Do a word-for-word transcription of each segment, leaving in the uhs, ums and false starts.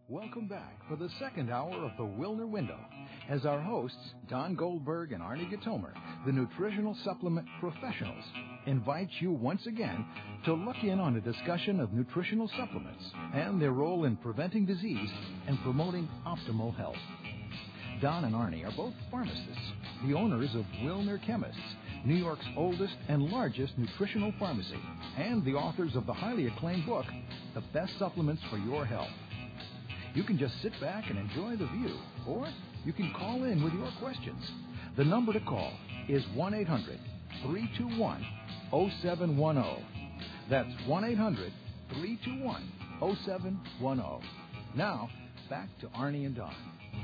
Welcome back for the second hour of the Wilner Window, as our hosts, Don Goldberg and Arnie Gatomer, the nutritional supplement professionals, invite you once again to look in on a discussion of nutritional supplements and their role in preventing disease and promoting optimal health. Don and Arnie are both pharmacists, the owners of Wilner Chemists, New York's oldest and largest nutritional pharmacy, and the authors of the highly acclaimed book, The Best Supplements for Your Health. You can just sit back and enjoy the view, or you can call in with your questions. The number to call is one eight hundred three two one oh seven one oh. That's one eight hundred three two one oh seven one oh. Now, back to Arnie and Don.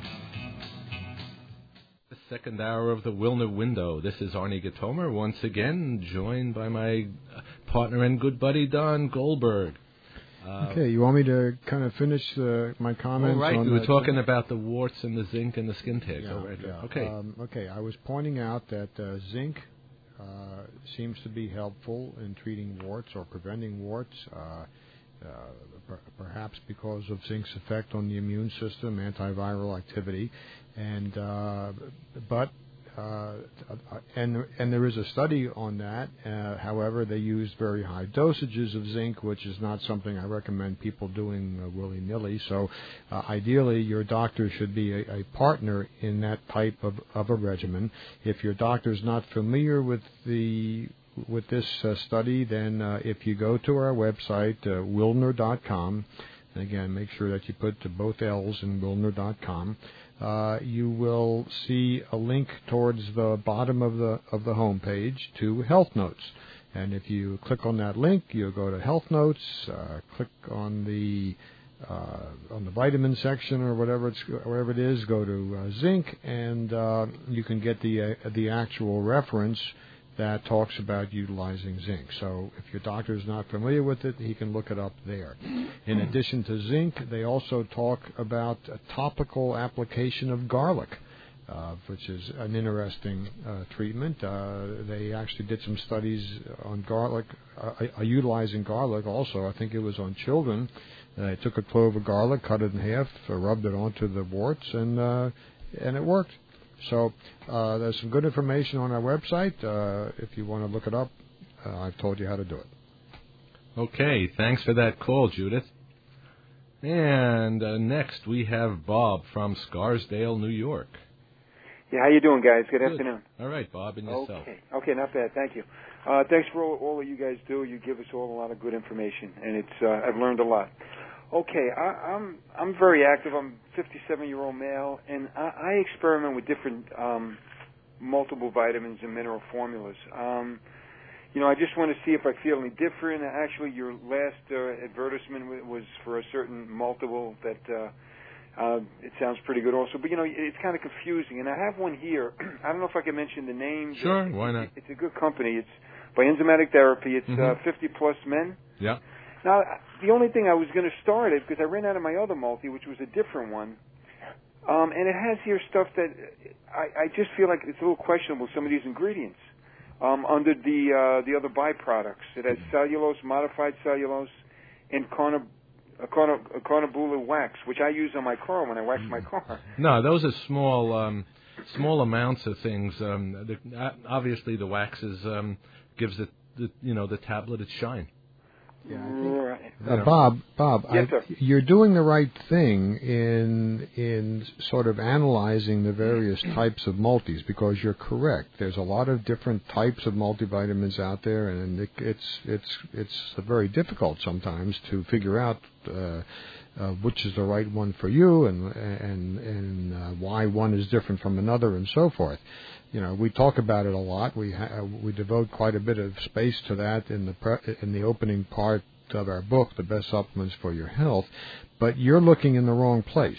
The second hour of the Wilner Window. This is Arnie Gatomer, once again, joined by my partner and good buddy, Don Goldberg. Uh, okay, you want me to kind of finish uh, my comments? All right, on we were the, talking about the warts and the zinc and the skin tags. Yeah, right. yeah. Okay. Um, okay, I was pointing out that uh, zinc uh, seems to be helpful in treating warts or preventing warts, uh, uh, per- perhaps because of zinc's effect on the immune system, antiviral activity, and uh, but. Uh, and and there is a study on that. Uh, however, they use very high dosages of zinc, which is not something I recommend people doing uh, willy-nilly. So, uh, ideally, your doctor should be a, a partner in that type of, of a regimen. If your doctor is not familiar with the with this uh, study, then uh, if you go to our website, uh, wilner dot com, and again, make sure that you put to both L's in wilner dot com. Uh, you will see a link towards the bottom of the of the home page to Health Notes, and if you click on that link, you'll go to Health Notes. Uh, click on the uh, on the vitamin section or whatever it's wherever it is. Go to uh, zinc, and uh, you can get the uh, the actual reference that talks about utilizing zinc. So if your doctor is not familiar with it, he can look it up there. In addition to zinc, they also talk about a topical application of garlic, uh, which is an interesting uh, treatment. Uh, they actually did some studies on garlic, uh, uh, utilizing garlic also. I think it was on children. Uh, they took a clove of garlic, cut it in half, uh, rubbed it onto the warts, and uh, and it worked. So uh, there's some good information on our website. Uh, if you want to look it up, uh, I've told you how to do it. Okay, thanks for that call, Judith. And uh, next we have Bob from Scarsdale, New York. Yeah, how you doing, guys? Good, Good. afternoon. All right, Bob, and yourself. Okay, okay, not bad. Thank you. Uh, thanks for all, all that you guys do. You give us all a lot of good information, and it's uh, I've learned a lot. Okay, I, I'm I'm very active. I'm a fifty-seven-year-old male, and I, I experiment with different um, multiple vitamins and mineral formulas. Um, you know, I just want to see if I feel any different. Actually, your last uh, advertisement was for a certain multiple that uh, uh, it sounds pretty good also. But, you know, it's kind of confusing. And I have one here. I don't know if I can mention the name. Sure, it, why not? It, it's a good company. It's by Enzymatic Therapy. It's mm-hmm. uh, fifty-plus men. Yeah. Now, the only thing I was going to start it, because I ran out of my other multi, which was a different one, um, and it has here stuff that I, I just feel like it's a little questionable, some of these ingredients, um, under the uh, the other byproducts. It has cellulose, modified cellulose, and carna, uh, carna, uh, carnibula wax, which I use on my car when I wax my car. No, those are small um, small amounts of things. Um, the, uh, obviously, the wax is, um, gives it, the, you know, the tablet its shine. Yeah, I think, right. uh, Bob, Bob, Yes, I, sir. you're doing the right thing in in sort of analyzing the various types of multis, because you're correct. There's a lot of different types of multivitamins out there, and it, it's it's it's very difficult sometimes to figure out uh, uh, which is the right one for you, and and and uh, why one is different from another, and so forth. You know, we talk about it a lot. We ha- we devote quite a bit of space to that in the pre- in the opening part of our book, The Best Supplements for Your Health. But you're looking in the wrong place.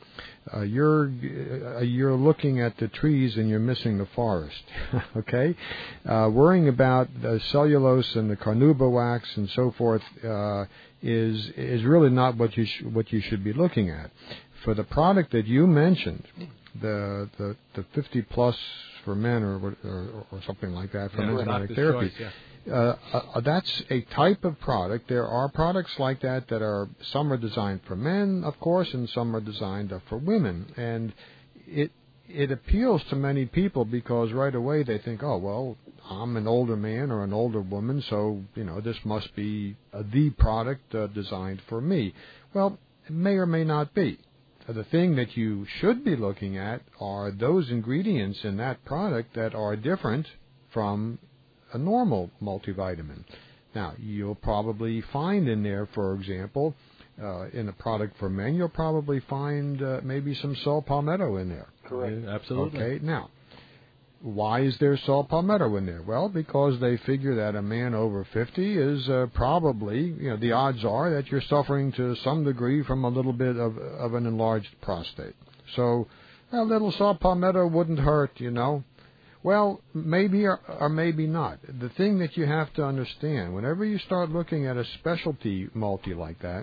Uh, you're uh, you're looking at the trees and you're missing the forest. Okay, uh, worrying about the cellulose and the carnauba wax and so forth uh, is is really not what you sh- what you should be looking at. For the product that you mentioned, the the the fifty plus for men or or, or something like that from yeah, Enzymatic Doctor's Therapy. Choice, yeah. uh, uh, that's a type of product. There are products like that that are, some are designed for men, of course, and some are designed uh, for women. And it it appeals to many people because right away they think, oh, well, I'm an older man or an older woman, so, you know, this must be uh, the product uh, designed for me. Well, it may or may not be. The thing that you should be looking at are those ingredients in that product that are different from a normal multivitamin. Now, you'll probably find in there, for example, uh, in a product for men, you'll probably find uh, maybe some saw palmetto in there. Correct. Yeah, absolutely. Okay, now, why is there saw palmetto in there? Well, because they figure that a man over fifty is uh, probably, you know, the odds are that you're suffering to some degree from a little bit of, of an enlarged prostate. So a little saw palmetto wouldn't hurt, you know. Well, maybe or, or maybe not. The thing that you have to understand, whenever you start looking at a specialty multi like that,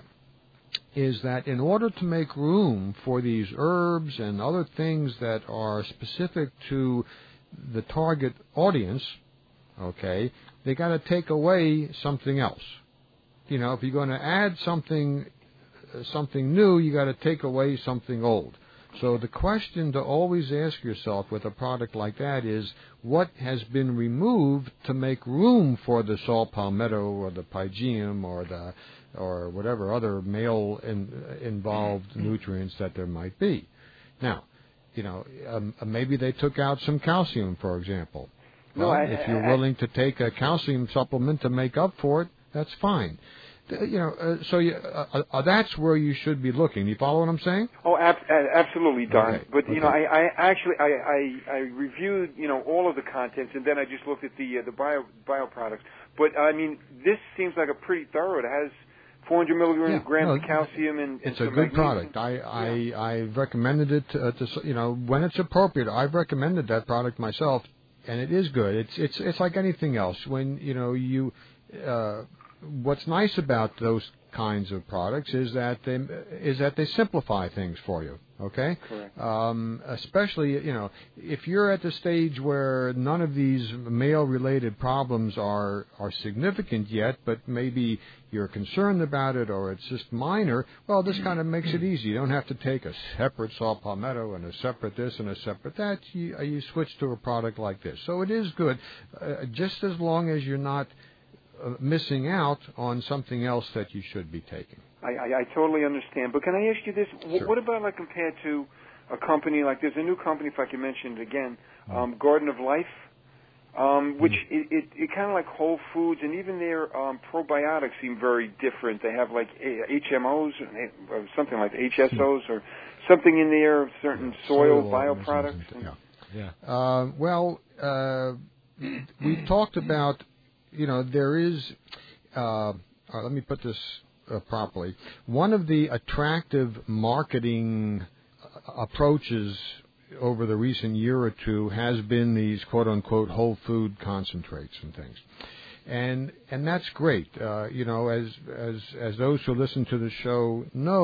is that in order to make room for these herbs and other things that are specific to the target audience, okay, they got to take away something else. You know, if you're going to add something, uh, something new, you got to take away something old. So the question to always ask yourself with a product like that is, what has been removed to make room for the saw palmetto or the pygeum or the or whatever other male in, involved nutrients that there might be. Now, you know, um, maybe they took out some calcium, for example. Well, no, I, if you're I, willing to take a calcium supplement to make up for it, that's fine. You know, uh, so you, uh, uh, that's where you should be looking. You follow what I'm saying? Oh, ab- absolutely, Don. Okay. But you okay. know, I, I actually I, I, I reviewed you know all of the contents, and then I just looked at the uh, the bio bio products. But I mean, this seems like a pretty thorough. It has four hundred milligrams yeah, grams no, of calcium and, and it's a some good magnesium. product. I I yeah. I've recommended it to, uh, to you know when it's appropriate. I've recommended that product myself, and it is good. It's it's it's like anything else. When you know you, uh, what's nice about those kinds of products is that they is that they simplify things for you. Okay, correct. Um, especially you know if you're at the stage where none of these male-related problems are are significant yet, but maybe you're concerned about it or it's just minor. Well, this kind of makes it easy. You don't have to take a separate saw palmetto and a separate this and a separate that. You you switch to a product like this. So it is good, uh, just as long as you're not Uh, missing out on something else that you should be taking. I, I, I totally understand. But can I ask you this? Sure. What about like compared to a company like there's a new company, if I can mention it again, um, Garden of Life, um, which mm. it, it, it kind of like Whole Foods, and even their um, probiotics seem very different. They have like H M Os or something like H S Os or something in there, certain yeah. soil, soil bioproducts. And, yeah. Yeah. Uh, well, uh, we talked about. You know, there is, uh, uh, let me put this uh, properly, one of the attractive marketing uh, approaches over the recent year or two has been these quote-unquote whole food concentrates and things. And and that's great. Uh, you know, as as as those who listen to the show know,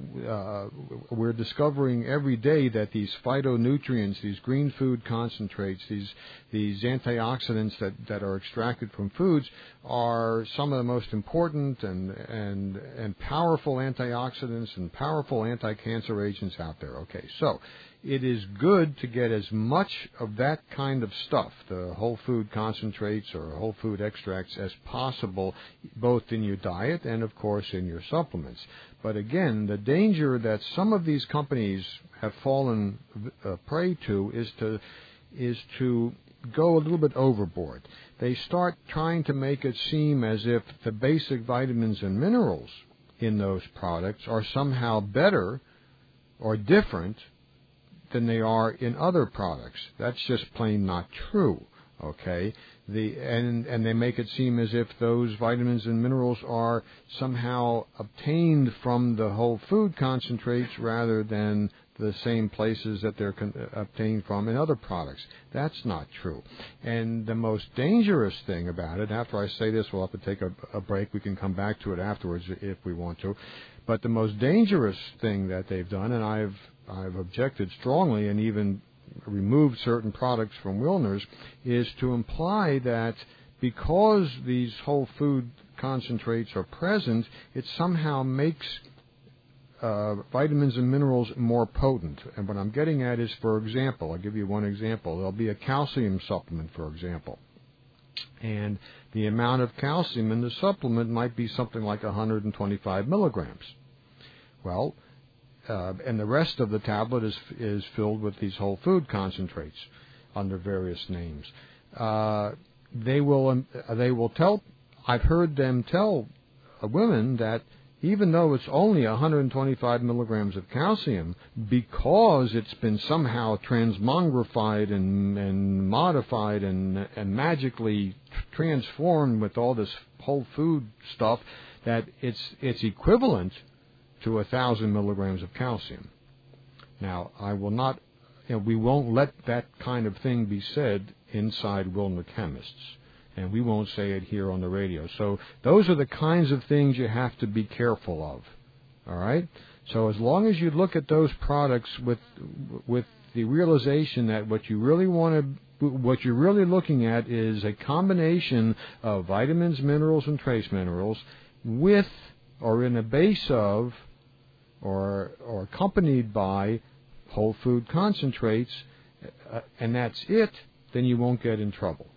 uh, we're discovering every day that these phytonutrients, these green food concentrates, these these antioxidants that, that are extracted from foods are some of the most important and and and powerful antioxidants and powerful anti-cancer agents out there. Okay, so it is good to get as much of that kind of stuff, the whole food concentrates or whole food extracts, as possible, both in your diet and, of course, in your supplements. But again, the danger that some of these companies have fallen uh, prey to is to is to go a little bit overboard. They start trying to make it seem as if the basic vitamins and minerals in those products are somehow better or different than they are in other products. That's just plain not true. Okay, the and and they make it seem as if those vitamins and minerals are somehow obtained from the whole food concentrates rather than the same places that they're con- obtained from in other products. That's not true. And the most dangerous thing about it, after I say this, we'll have to take a, a break. We can come back to it afterwards if we want to. But the most dangerous thing that they've done, and I've I've objected strongly and even removed certain products from Wilner's, is to imply that because these whole food concentrates are present, it somehow makes uh, vitamins and minerals more potent. And what I'm getting at is, for example, I'll give you one example. There'll be a calcium supplement, for example. And the amount of calcium in the supplement might be something like one hundred twenty-five milligrams. Well, uh, and the rest of the tablet is is filled with these whole food concentrates under various names. Uh, they will um, they will tell. I've heard them tell uh, women that even though it's only one hundred twenty-five milligrams of calcium, because it's been somehow transmogrified and, and modified and, and magically transformed with all this whole food stuff, that it's it's equivalent to one thousand milligrams of calcium. Now, I will not, you know, we won't let that kind of thing be said inside Wilner Chemists. And we won't say it here on the radio. So those are the kinds of things you have to be careful of. All right? So as long as you look at those products with with the realization that what you really want to, what you're really looking at is a combination of vitamins, minerals, and trace minerals with or in a base of or or accompanied by whole food concentrates, uh, and that's it, then you won't get in trouble.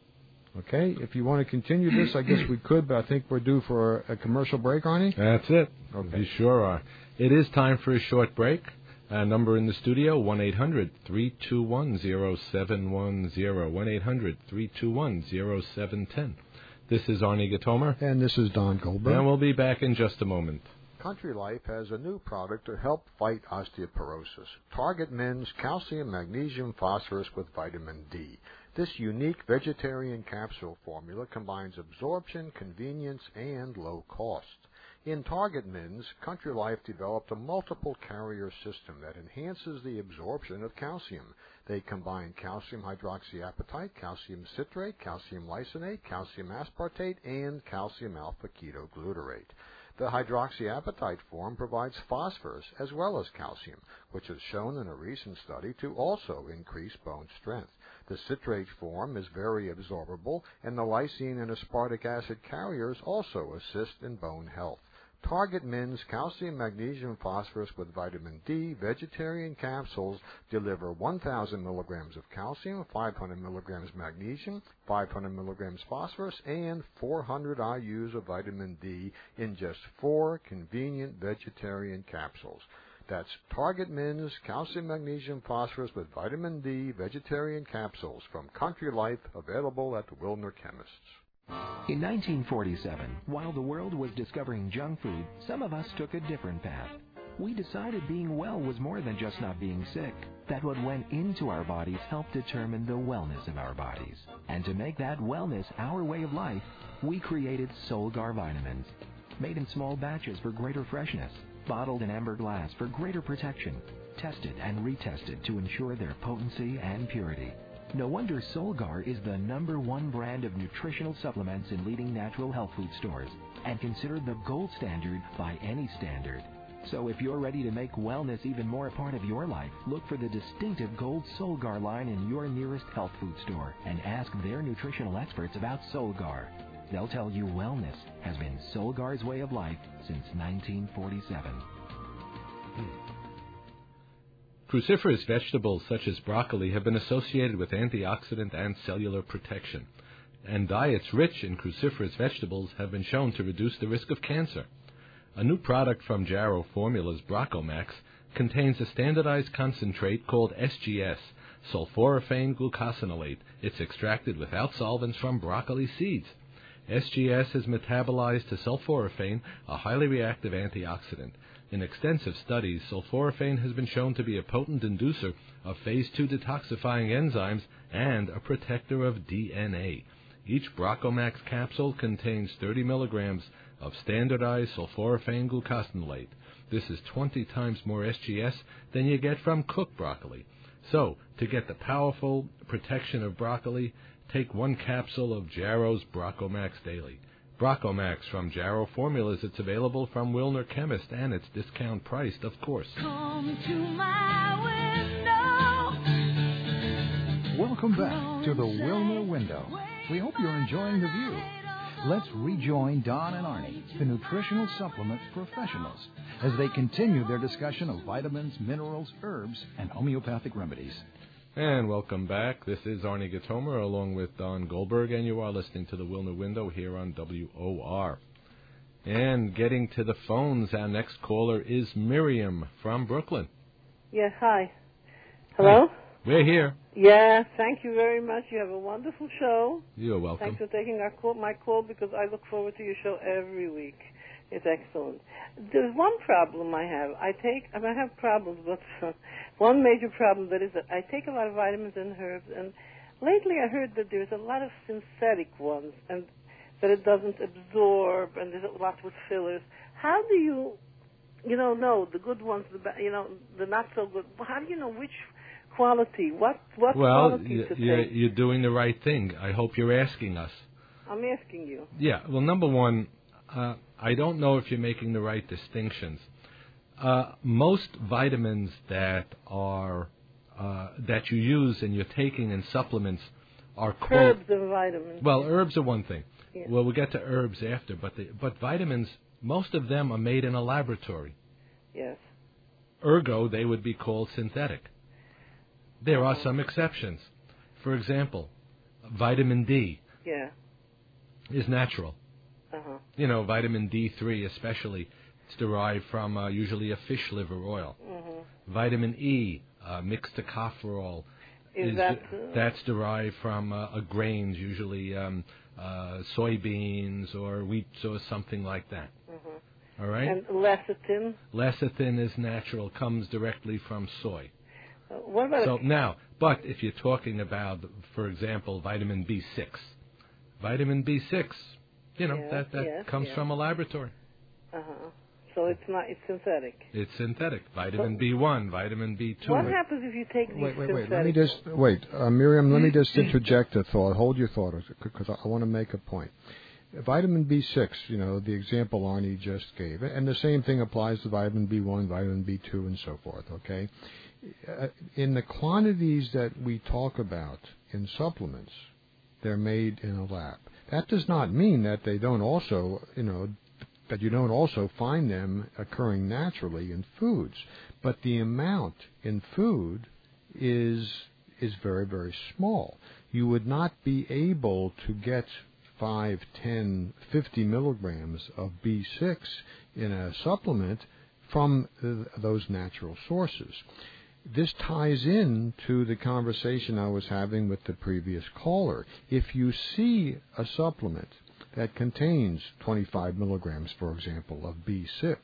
Okay, if you want to continue this, I guess we could, but I think we're due for a, a commercial break, Arnie? That's it. Okay. We sure are. It is time for a short break. Uh, number in the studio, one eight hundred three two one zero seven one zero, one eight hundred three two one zero seven one zero. This is Arnie Gatomer. And this is Don Goldberg. And we'll be back in just a moment. Country Life has a new product to help fight osteoporosis. Target Men's Calcium, Magnesium, Phosphorus with Vitamin D. This unique vegetarian capsule formula combines absorption, convenience, and low cost. In Target Men's, Country Life developed a multiple carrier system that enhances the absorption of calcium. They combine calcium hydroxyapatite, calcium citrate, calcium lysate, calcium aspartate, and calcium alpha-ketoglutarate. The hydroxyapatite form provides phosphorus as well as calcium, which is shown in a recent study to also increase bone strength. The citrate form is very absorbable, and the lysine and aspartic acid carriers also assist in bone health. Target Men's Calcium, Magnesium, Phosphorus with Vitamin D vegetarian capsules deliver one thousand milligrams of calcium, five hundred milligrams magnesium, five hundred milligrams phosphorus, and four hundred I U's of vitamin D in just four convenient vegetarian capsules. That's Target Men's Calcium, Magnesium, Phosphorus with Vitamin D vegetarian capsules from Country Life, available at the Wilner Chemists. In nineteen forty-seven, while the world was discovering junk food, some of us took a different path. We decided being well was more than just not being sick, that what went into our bodies helped determine the wellness of our bodies. And to make that wellness our way of life, we created Solgar vitamins, made in small batches for greater freshness, bottled in amber glass for greater protection, tested and retested to ensure their potency and purity. No wonder Solgar is the number one brand of nutritional supplements in leading natural health food stores and considered the gold standard by any standard. So if you're ready to make wellness even more a part of your life, look for the distinctive Gold Solgar line in your nearest health food store and ask their nutritional experts about Solgar. They'll tell you wellness has been Solgar's way of life since nineteen forty-seven. Cruciferous vegetables such as broccoli have been associated with antioxidant and cellular protection, and diets rich in cruciferous vegetables have been shown to reduce the risk of cancer. A new product from Jarrow Formulas, Brocomax, contains a standardized concentrate called S G S, sulforaphane glucosinolate. It's extracted without solvents from broccoli seeds. S G S is metabolized to sulforaphane, a highly reactive antioxidant. In extensive studies, sulforaphane has been shown to be a potent inducer of phase two detoxifying enzymes and a protector of D N A. Each Brocomax capsule contains thirty milligrams of standardized sulforaphane glucosinolate. This is twenty times more S G S than you get from cooked broccoli. So, to get the powerful protection of broccoli, take one capsule of Jarrow's Brocomax daily. Brocomax from Jarrow Formulas. It's available from Wilner Chemist, and it's discount priced, of course. Come to my window. Welcome back to the Wilner Window. We hope you're enjoying the view. Let's rejoin Don and Arnie, the nutritional supplement professionals, as they continue their discussion of vitamins, minerals, herbs, and homeopathic remedies. And welcome back. This is Arnie Gatomer along with Don Goldberg, and you are listening to the Wilner Window here on W O R. And getting to the phones, our next caller is Miriam from Brooklyn. Yes, hi. Hello? Hi. We're here. Yeah, thank you very much. You have a wonderful show. You're welcome. Thanks for taking our call, my call, because I look forward to your show every week. It's excellent. There's one problem I have. I take, I mean, I have problems, but uh, one major problem that is that I take a lot of vitamins and herbs, and lately I heard that there's a lot of synthetic ones, and that it doesn't absorb, and there's a lot with fillers. How do you, you know, know the good ones, the ba- you know, the not so good? How do you know which quality? What what well, quality y- to you're, take? you're doing the right thing. I hope you're asking us. I'm asking you. Yeah. Well, number one, uh, I don't know if you're making the right distinctions. Uh, most vitamins that are uh, that you use and you're taking in supplements are called Herbs and vitamins. Well, herbs are one thing. Yeah. Well, we'll get to herbs after, but the, but vitamins, most of them are made in a laboratory. Yes. Ergo, they would be called synthetic. There are some exceptions. For example, vitamin D Yeah. is natural. Uh-huh. You know, vitamin D three especially, it's derived from uh, usually a fish liver oil. Mm-hmm. Vitamin E, uh, mixed tocopherol, Is, is that... Uh, that's derived from uh, a grains, usually um, uh, soybeans or wheat or something like that. mm-hmm. All right? And lecithin? Lecithin is natural, comes directly from soy. Uh, what about... So now, but if you're talking about, for example, vitamin B six, vitamin B six, you know, Yes, that, that yes, comes yes. from a laboratory. Uh-huh. So it's not, it's synthetic. It's synthetic. Vitamin So- B one, vitamin B two. What happens if you take these Wait, wait, wait. synthetic Let me just wait, uh, Miriam. Let me just interject a thought. Hold your thought, because I, I want to make a point. Vitamin B six, you know, the example Arnie just gave, and the same thing applies to vitamin B one, vitamin B two, and so forth. Okay, uh, in the quantities that we talk about in supplements, they're made in a lab. That does not mean that they don't also, you know, that you don't also find them occurring naturally in foods. But the amount in food is is very, very small. You would not be able to get five, ten, fifty milligrams of B six in a supplement from th- those natural sources. This ties in to the conversation I was having with the previous caller. If you see a supplement that contains twenty-five milligrams, for example, of B six,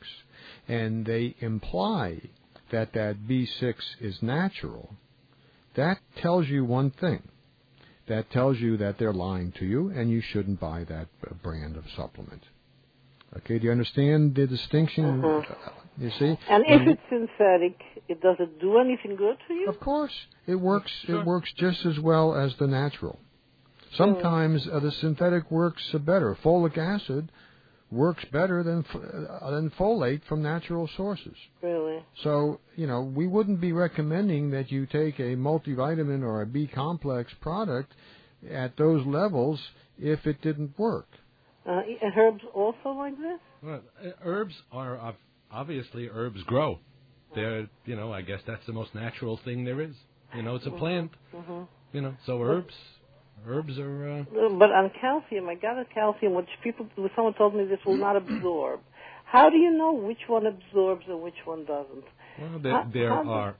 and they imply that that B six is natural, that tells you one thing. That tells you that they're lying to you, and you shouldn't buy that brand of supplement. Okay, do you understand the distinction? Uh-huh. You see? And if it's synthetic, it does it do anything good to you? Of course, it works. Sure. It works just as well as the natural. Sometimes uh, the synthetic works uh, better. Folic acid works better than uh, than folate from natural sources. Really? So, you know, we wouldn't be recommending that you take a multivitamin or a B complex product at those levels if it didn't work. Uh, and herbs also like this? Well, uh, herbs are ob- obviously herbs grow. They're, you know, I guess that's the most natural thing there is. You know, it's a plant. Mm-hmm. You know, so herbs, herbs are. Uh, But on calcium, I got a calcium, which people, someone told me this will not absorb. How do you know which one absorbs and which one doesn't? well, there, How- there how do- are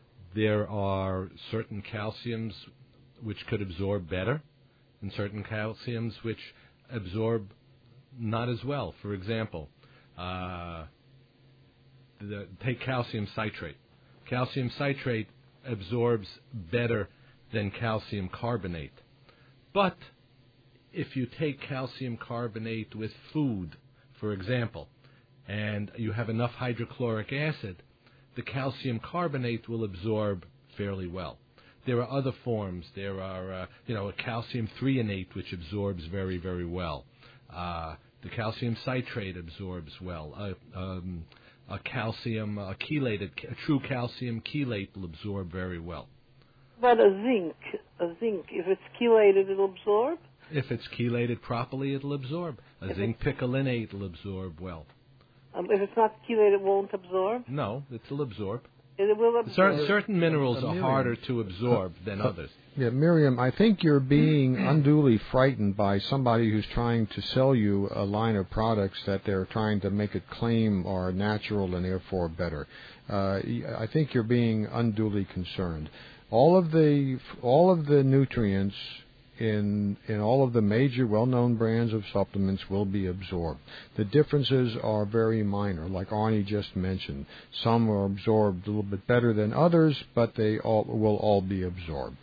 there are certain calciums which could absorb better, and certain calciums which absorb not as well. For example, uh, the, take calcium citrate. Calcium citrate absorbs better than calcium carbonate. But if you take calcium carbonate with food, for example, and you have enough hydrochloric acid, the calcium carbonate will absorb fairly well. There are other forms. There are, uh, you know, a calcium threonate, which absorbs very, very well. Uh, the calcium citrate absorbs well. Uh, um, a calcium, a chelated, a true calcium chelate will absorb very well. But a zinc, a zinc, if it's chelated, it'll absorb? If it's chelated properly, it'll absorb. A If zinc picolinate will absorb well. Um, if it's not chelated, it won't absorb? No, it'll absorb. It will absorb. Certain, certain minerals Uh, are Miriam. harder to absorb than others. Yeah, Miriam, I think you're being unduly frightened by somebody who's trying to sell you a line of products that they're trying to make it claim are natural and therefore better. Uh, I think you're being unduly concerned. All of the all of the nutrients in in all of the major well-known brands of supplements will be absorbed. The differences are very minor, like Arnie just mentioned. Some are absorbed a little bit better than others, but they all will all be absorbed.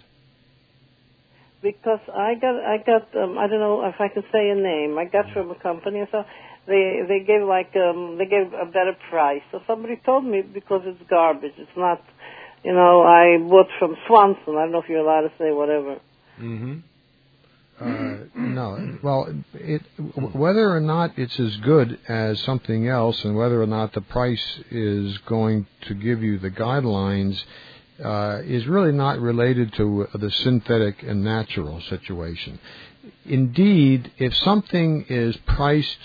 Because I got, I got, um, I don't know if I can say a name. I got from a company, so they they gave like um, they gave a better price. So somebody told me because it's garbage. It's not, you know. I bought from Swanson. I don't know if you're allowed to say whatever. Mm-hmm. Uh, no. Well, it, whether or not it's as good as something else, and whether or not the price is going to give you the guidelines, uh, is really not related to the synthetic and natural situation. Indeed, if something is priced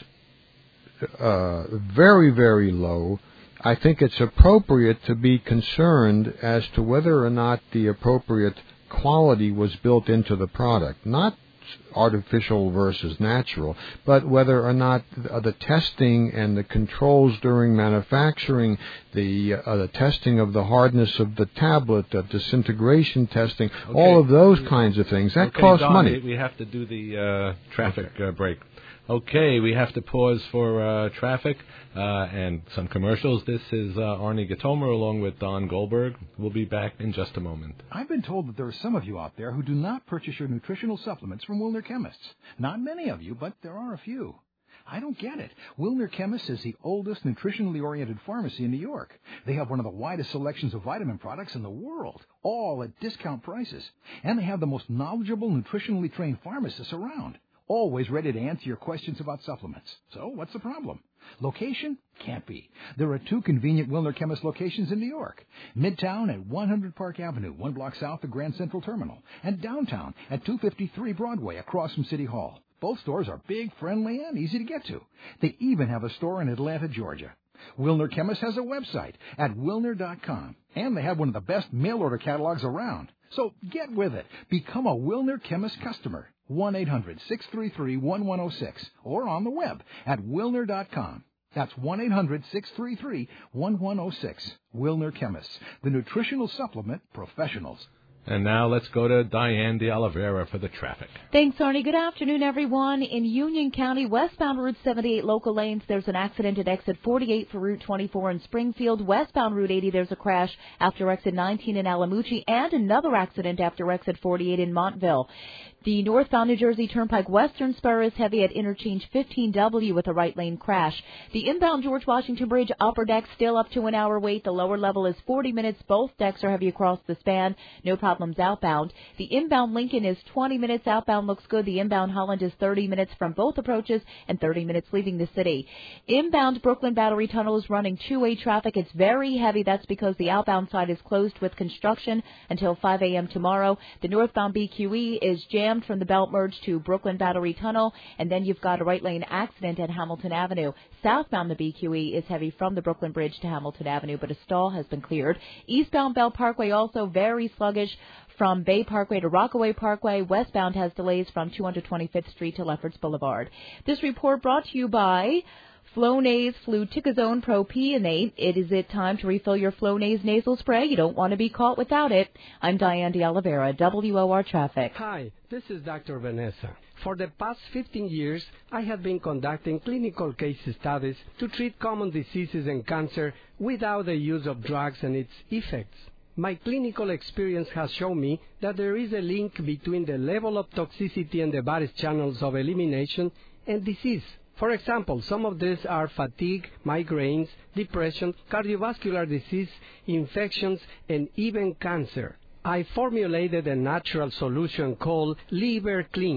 uh, very, very low, I think it's appropriate to be concerned as to whether or not the appropriate quality was built into the product. Not artificial versus natural, but whether or not the, the testing and the controls during manufacturing, the uh, the testing of the hardness of the tablet, the disintegration testing, Okay. all of those kinds of things, that okay, costs Don, money. We have to do the uh, traffic uh, break. Okay, we have to pause for uh, traffic uh, and some commercials. This is uh, Arnie Gatomer along with Don Goldberg. We'll be back in just a moment. I've been told that there are some of you out there who do not purchase your nutritional supplements from Wilner Chemists. Not many of you, but there are a few. I don't get it. Wilner Chemists is the oldest nutritionally oriented pharmacy in New York. They have one of the widest selections of vitamin products in the world, all at discount prices. And they have the most knowledgeable, nutritionally trained pharmacists around, always ready to answer your questions about supplements. So what's the problem? Location? Can't be. There are two convenient Wilner Chemist locations in New York. Midtown at one hundred Park Avenue, one block south of Grand Central Terminal, and downtown at two fifty-three Broadway across from City Hall. Both stores are big, friendly, and easy to get to. They even have a store in Atlanta, Georgia. Wilner Chemist has a website at wilner dot com, and they have one of the best mail-order catalogs around. So get with it. Become a Wilner Chemist customer. one eight hundred six three three one one zero six or on the web at wilner dot com. That's one eight hundred six three three one one zero six. Wilner Chemists, the nutritional supplement professionals. And now let's go to Diane de Oliveira for the traffic. Thanks, Arnie. Good afternoon, everyone. In Union County, westbound Route seventy-eight local lanes, there's an accident at exit forty-eight for Route twenty-four in Springfield. Westbound Route eighty, there's a crash after exit nineteen in Alamucci, and another accident after exit forty-eight in Montville. The northbound New Jersey Turnpike Western Spur is heavy at interchange fifteen W with a right lane crash. The inbound George Washington Bridge upper deck still up to an hour wait. The lower level is forty minutes. Both decks are heavy across the span. No problems outbound. The inbound Lincoln is twenty minutes. Outbound looks good. The inbound Holland is thirty minutes from both approaches and thirty minutes leaving the city. Inbound Brooklyn Battery Tunnel is running two-way traffic. It's very heavy. That's because the outbound side is closed with construction until five a.m. tomorrow. The northbound B Q E is jammed from the belt merge to Brooklyn Battery Tunnel, and then you've got a right lane accident at Hamilton Avenue. Southbound the B Q E is heavy from the Brooklyn Bridge to Hamilton Avenue, but a stall has been cleared. Eastbound Bell Parkway also very sluggish from Bay Parkway to Rockaway Parkway. Westbound has delays from two hundred twenty-fifth Street to Lefferts Boulevard. This report brought to you by Flonase Fluticasone Propionate. It is it time to refill your Flonase nasal spray. You don't want to be caught without it. I'm Diane de Oliveira, W O R Traffic. Hi, this is Doctor Vanessa. For the past fifteen years, I have been conducting clinical case studies to treat common diseases and cancer without the use of drugs and its effects. My clinical experience has shown me that there is a link between the level of toxicity and the body's channels of elimination and disease. For example, some of these are fatigue, migraines, depression, cardiovascular disease, infections, and even cancer. I formulated a natural solution called Liver Clean.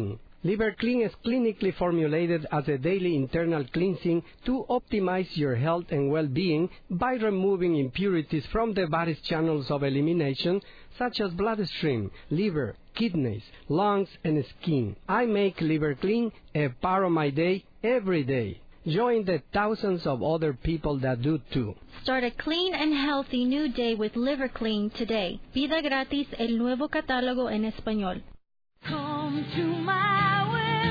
Liver Clean is clinically formulated as a daily internal cleansing to optimize your health and well-being by removing impurities from the body's channels of elimination, such as bloodstream, liver, kidneys, lungs, and skin. I make Liver Clean a part of my day every day. Join the thousands of other people that do too. Start a clean and healthy new day with Liver Clean today. Pida gratis el nuevo catálogo en español. Come to my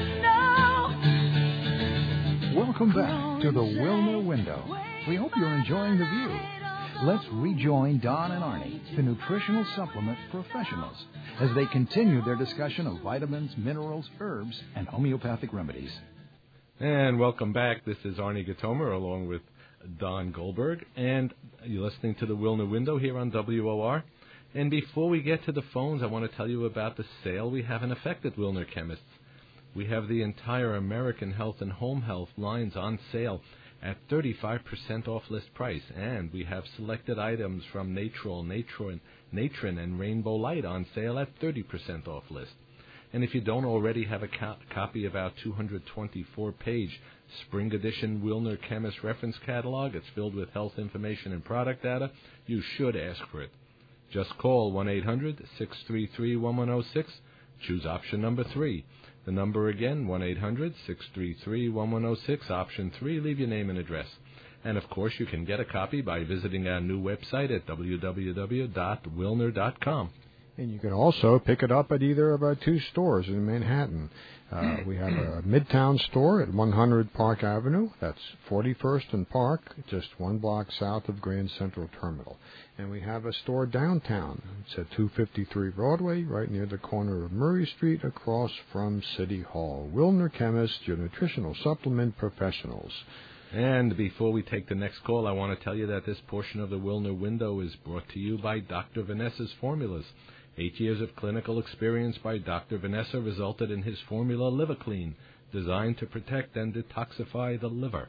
window. Welcome back to the Wilner Window. We hope you're enjoying the view. Let's rejoin Don and Arnie, the nutritional supplement professionals, as they continue their discussion of vitamins, minerals, herbs, and homeopathic remedies. And welcome back. This is Arnie Gatomer along with Don Goldberg, and you're listening to the Wilner Window here on W O R. And before we get to the phones, I want to tell you about the sale we have in effect at Wilner Chemists. We have the entire American Health and Home Health lines on sale at thirty-five percent off list price, and we have selected items from Natrol, Natron, Natron, and Rainbow Light on sale at thirty percent off list. And if you don't already have a co- copy of our two hundred twenty-four page Spring Edition Wilner Chemist Reference Catalog, it's filled with health information and product data, you should ask for it. Just call one eight hundred, six three three, one one zero six. Choose option number three. The number again, one eight hundred, six three three, one one zero six. Option three, leave your name and address. And, of course, you can get a copy by visiting our new website at w w w dot wilner dot com. And you can also pick it up at either of our two stores in Manhattan. Uh, we have a Midtown store at one hundred Park Avenue. That's forty-first and Park, just one block south of Grand Central Terminal. And we have a store downtown. It's at two fifty-three Broadway, right near the corner of Murray Street, across from City Hall. Wilner Chemist, your nutritional supplement professionals. And before we take the next call, I want to tell you that this portion of the Wilner Window is brought to you by Doctor Vanessa's Formulas. Eight years of clinical experience by Doctor Vanessa resulted in his formula Liver Clean, designed to protect and detoxify the liver.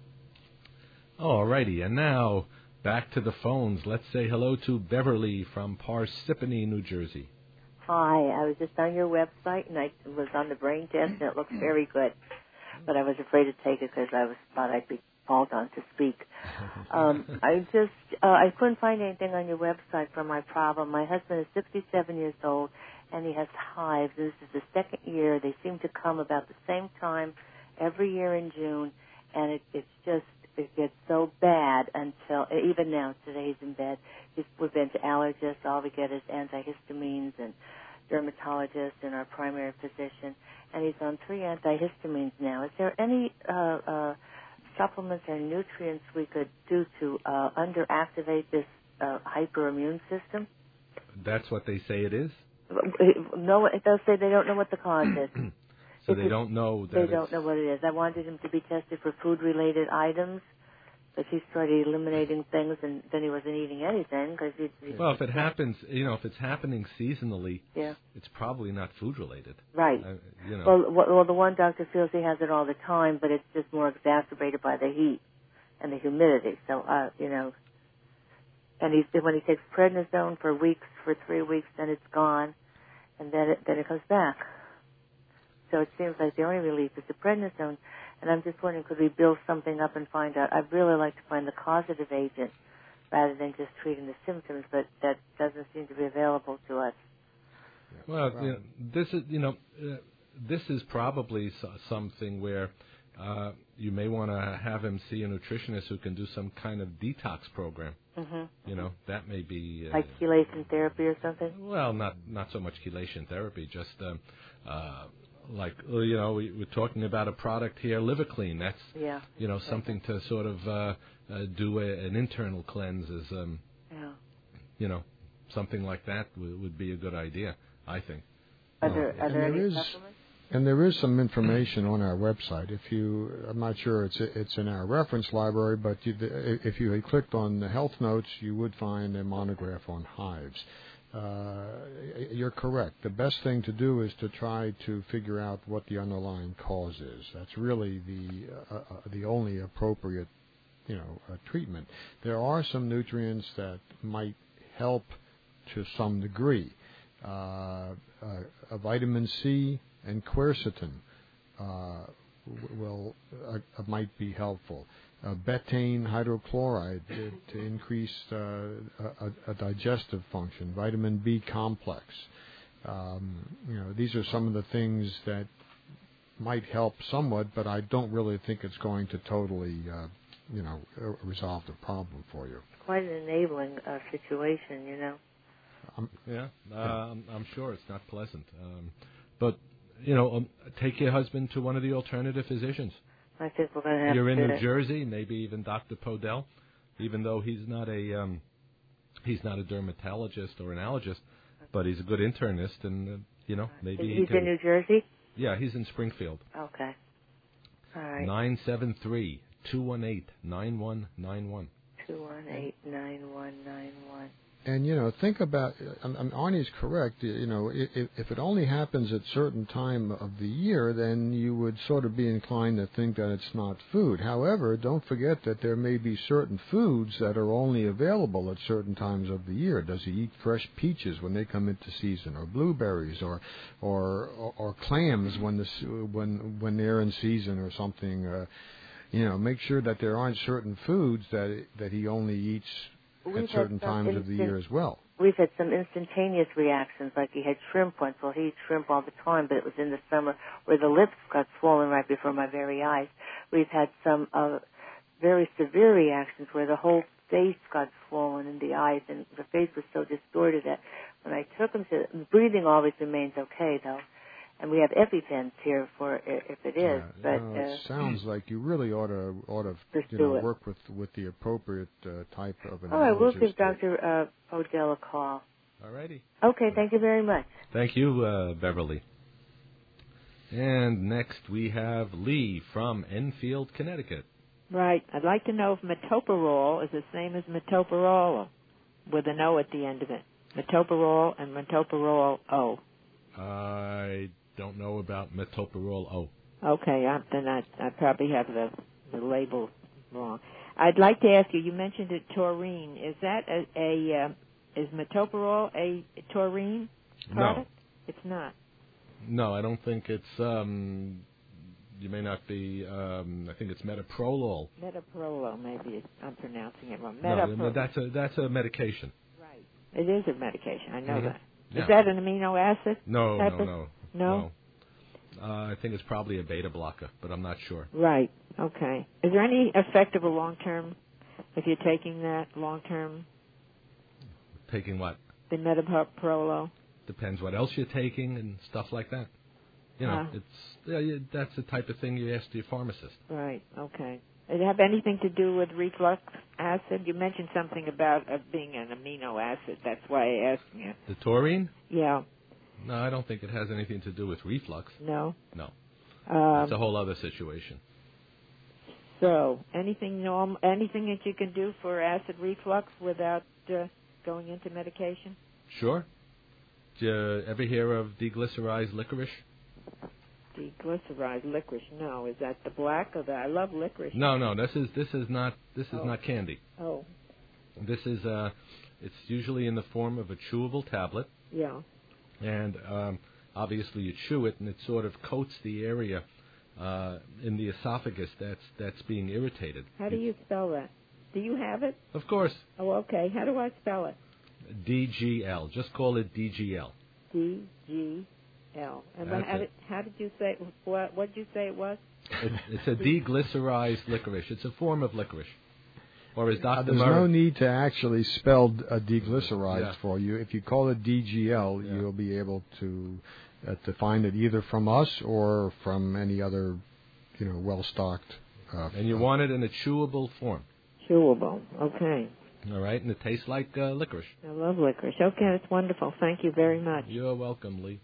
All righty, and now back to the phones. Let's say hello to Beverly from Parsippany, New Jersey. Hi, I was just on your website, and I was on the brain test, and it looked very good. But I was afraid to take it because I was thought I'd be called on to speak. Um, I just, uh, I couldn't find anything on your website for my problem. My husband is sixty-seven years old, and he has hives. This is the second year. They seem to come about the same time every year in June, and it, it's just, it gets so bad until, even now, today he's in bed. He's, we've been to allergists. All we get is antihistamines and dermatologists and our primary physician, and he's on three antihistamines now. Is there any uh, uh, supplements or nutrients we could do to uh, underactivate this uh, hyperimmune system? That's what they say it is? No, it does say they don't know what the cause is. So It's they a- don't know that They it's... don't know what it is. I wanted him to be tested for food-related items, but he started eliminating things, and then he wasn't eating anything because he. he Well, if it happens, you know, if it's happening seasonally, Yeah. it's probably not food-related. Right. Uh, you know. Well, well, well, the one doctor feels he has it all the time, but it's just more exacerbated by the heat and the humidity. So, uh, you know, and he's when he takes prednisone for weeks, for three weeks, then it's gone, and then it then it comes back. So it seems like the only relief is the prednisone. And I'm just wondering, could we build something up and find out? I'd really like to find the causative agent rather than just treating the symptoms, but that doesn't seem to be available to us. Well, you know, this is you know, uh, this is probably so, something where uh, you may want to have him see a nutritionist who can do some kind of detox program. Mm-hmm. You know, that may be uh, Like chelation therapy or something? well, not not so much chelation therapy, just um, uh, like uh, you know, we, we're talking about a product here, Liver Clean. That's Yeah. you know something to sort of uh, uh, do a, an internal cleanse. Is um, Yeah. you know, something like that w- would be a good idea, I think. Are there, are And there there any is- supplements? And there is some information on our website. If you, I'm not sure it's it's in our reference library, but you, if you had clicked on the health notes, you would find a monograph on hives. Uh, you're correct. The best thing to do is to try to figure out what the underlying cause is. That's really the uh, uh, the only appropriate, you know, uh, treatment. There are some nutrients that might help to some degree. Uh, uh, a vitamin C and quercetin uh, will uh, might be helpful. Uh, betaine hydrochloride to, to increase uh, a, a digestive function. Vitamin B complex. Um, you know, these are some of the things that might help somewhat, but I don't really think it's going to totally, uh, you know, resolve the problem for you. Quite an enabling uh, situation, you know. Um, yeah, uh, I'm, I'm sure it's not pleasant. Um, but, you know, um, take your husband to one of the alternative physicians. I think we're going to have You're to in do New it. Jersey, maybe even Doctor Podell, even though he's not a um, he's not a dermatologist or an allergist, but he's a good internist, and uh, you know maybe He's he can, in New Jersey? Yeah, he's in Springfield. Okay. All right. Nine seven three two one eight nine one nine one. Two one eight nine one nine one. And, you know, think about, um, um, Arnie's correct, you know, if, if it only happens at certain time of the year, then you would sort of be inclined to think that it's not food. However, don't forget that there may be certain foods that are only available at certain times of the year. Does he eat fresh peaches when they come into season, or blueberries, or or, or, or clams when, the, when, when they're in season or something? Uh, you know, make sure that there aren't certain foods that, that he only eats We've at certain times instant, of the year as well. We've had some instantaneous reactions, like he had shrimp once. Well, he eats shrimp all the time, but it was in the summer where the lips got swollen right before my very eyes. We've had some uh, very severe reactions where the whole face got swollen in the eyes, and the face was so distorted that when I took him to, breathing always remains okay, though. And we have EpiPens here for if it is. Yeah, but no, it uh, sounds like you really ought to ought to you know, work with with the appropriate uh, type of an. All right, we'll give allergist. Doctor Uh, Podell a call. All righty. Okay, thank you very much. Thank you, uh, Beverly. And next we have Lee from Enfield, Connecticut. Right. I'd like to know if metoprolol is the same as metoprolol with an O at the end of it. Metoprolol and metoprolol O. I don't know about metoprolol O. Okay, I, then I, I probably have the, the label wrong. I'd like to ask you, you mentioned it, taurine. Is that a, a uh, is metoprolol a taurine product? No. It's not. No, I don't think it's, um, you may not be, um, I think it's metoprolol. Metoprolol, maybe it's, I'm pronouncing it wrong. No, Metoprolol. that's a, that's a medication. Right. It is a medication, I know Mm-hmm. that. Yeah. Is that an amino acid? No, type no, of, no. No? Uh, I think it's probably a beta blocker, but I'm not sure. Right. Okay. Is there any effect of a long-term, if you're taking that long-term, Taking what? the metoprolol? Depends what else you're taking and stuff like that. You know, Uh. it's yeah, yeah, that's the type of thing you ask your pharmacist. Right. Okay. Does it have anything to do with reflux acid? You mentioned something about uh, being an amino acid. That's why I asked you. The taurine? Yeah. No, I don't think it has anything to do with reflux. No? No. Um, It's a whole other situation. So, anything norm, anything that you can do for acid reflux without uh, going into medication? Sure. Did you ever hear of deglycerized licorice? Deglycerized licorice? No. Is that the black or the? I love licorice. No, no. This is this is not this is Oh. not candy. Oh. This is uh, it's usually in the form of a chewable tablet, Yeah. and um, obviously you chew it, and it sort of coats the area uh, in the esophagus that's that's being irritated. How do you spell that? Do you have it? Of course. Oh, okay. How do I spell it? D G L. Just call it D G L. D G L. And That's how it. did, how did you say what? What did you say it was? It's, it's a deglycerized licorice. It's a form of licorice. Or as Uh, Doctor there's Murray. no need to actually spell uh, deglycerized Yeah. for you. If you call it D G L, Yeah. you'll be able to uh, to find it either from us or from any other, you know, well-stocked. Uh, And you want it in a chewable form. Chewable. Okay. All right, and it tastes like uh, licorice. I love licorice. Okay, that's wonderful. Thank you very much. You're welcome, Lee.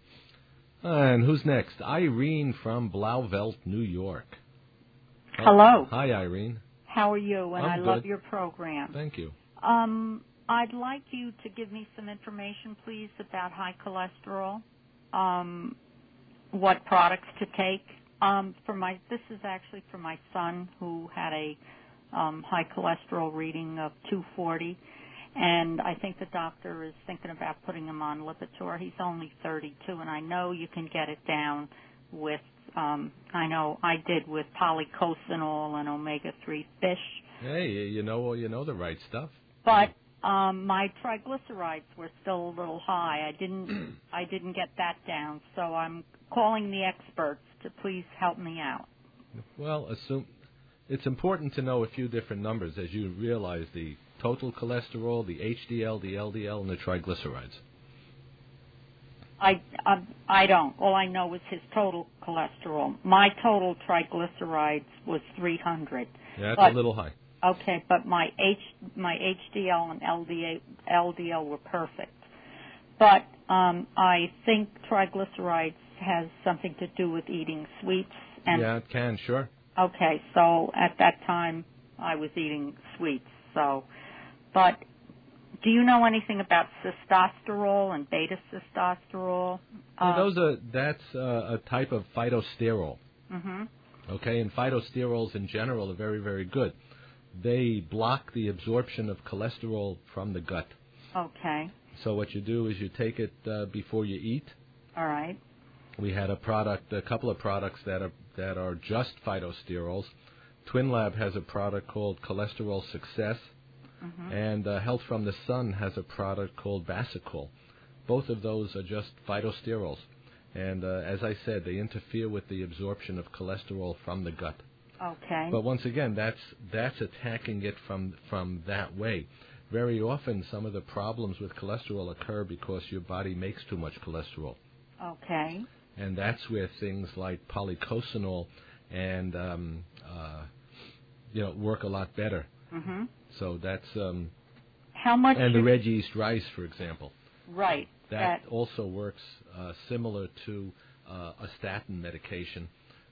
And who's next? Irene from Blauvelt, New York. Oh, Hello. Hi, Irene. How are you? And I'm I good. love your program. Thank you. Um, I'd like you to give me some information, please, about high cholesterol. Um, what products to take. Um, for my, this is actually for my son who had a um, high cholesterol reading of two forty, And I think the doctor is thinking about putting him on Lipitor. He's only thirty-two, and I know you can get it down with, um, I know I did with polycosanol and omega three fish. Hey, you know, you know the right stuff. But um, my triglycerides were still a little high. I didn't, I didn't get that down, so I'm calling the experts to please help me out. Well, assume it's important to know a few different numbers as you realize the total cholesterol, the H D L, the L D L, and the triglycerides. I, I I don't. All I know is his total cholesterol. My total triglycerides was three hundred. Yeah, that's but, a little high. Okay, but my H my H D L and L D L were perfect. But um, I think triglycerides has something to do with eating sweets. And yeah, it can, sure. Okay, so at that time I was eating sweets. So, but do you know anything about cistosterol and beta cistosterol? Well, Uh, those are that's uh, a type of phytosterol. mhm. Okay, and phytosterols in general are very, very good. They block the absorption of cholesterol from the gut. Okay. So what you do is you take it uh, before you eat. All right. We had a product, a couple of products that are that are just phytosterols. TwinLab has a product called Cholesterol Success, Mhm. and uh, Health from the Sun has a product called Basicol. Both of those are just phytosterols, and uh, as I said, they interfere with the absorption of cholesterol from the gut. Okay. But once again, that's that's attacking it from from that way. Very often, some of the problems with cholesterol occur because your body makes too much cholesterol. Okay. And that's where things like polycosanol and um, uh, you know work a lot better. Mhm. So that's um, How much? and the should- red yeast rice, for example. Right. That, also works uh, similar to uh, a statin medication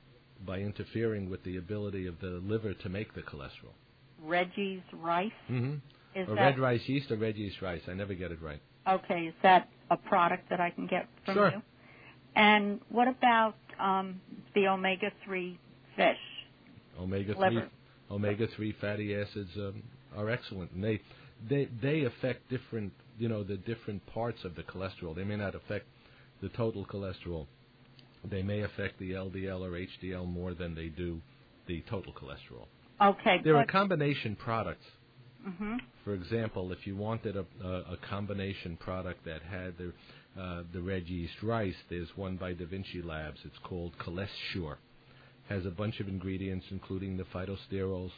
by interfering with the ability of the liver to make the cholesterol. Reggie's rice. Mm-hmm. Is or that red rice yeast or red yeast rice. I never get it right. okay? Is that a product that I can get from Sure. you? And what about um, the omega three fish? Omega three, Liver. omega three fatty acids um, are excellent, and they, they they affect different, you know, the different parts of the cholesterol. They may not affect the total cholesterol. They may affect the L D L or H D L more than they do the total cholesterol. Okay. There are but, combination products. Mhm. For example, if you wanted a, a, a combination product that had the uh, the red yeast rice, there's one by Da Vinci Labs. It's called Cholesture. Has a bunch of ingredients, including the phytosterols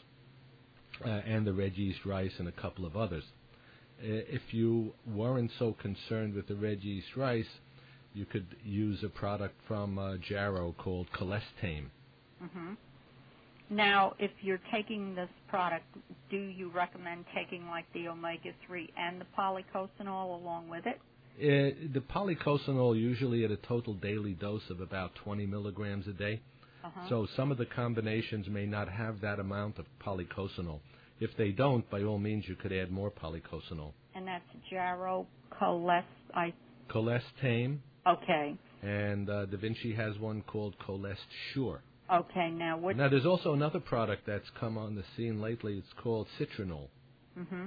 uh, and the red yeast rice and a couple of others. Uh, if you weren't so concerned with the red yeast rice, you could use a product from uh, Jarrow called Cholestane. Mhm. Now, if you're taking this product, do you recommend taking like the omega three and the polycosanol along with it? Uh, the polycosanol usually at a total daily dose of about twenty milligrams a day. Uh-huh. So some of the combinations may not have that amount of polycosanol. If they don't, by all means, you could add more polycosanol. And that's Jarrow Cholest. I Cholestane, okay. and uh, Da Vinci has one called Cholesture. Okay. Now what? Now, there's also another product that's come on the scene lately. It's called Citronol. Mhm.